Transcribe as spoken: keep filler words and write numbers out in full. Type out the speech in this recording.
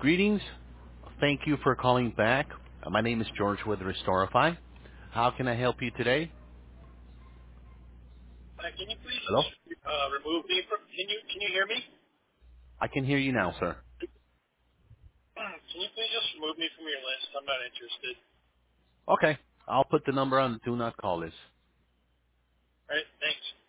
Greetings. Thank you for calling back. Uh, my name is George with Restorify. How can I help you today? Uh, can you please Hello? uh, remove me from? Can you can you hear me? I can hear you now, sir. Can you please just remove me from your list? I'm not interested. Okay. I'll put the number on the do not call list. All right, thanks.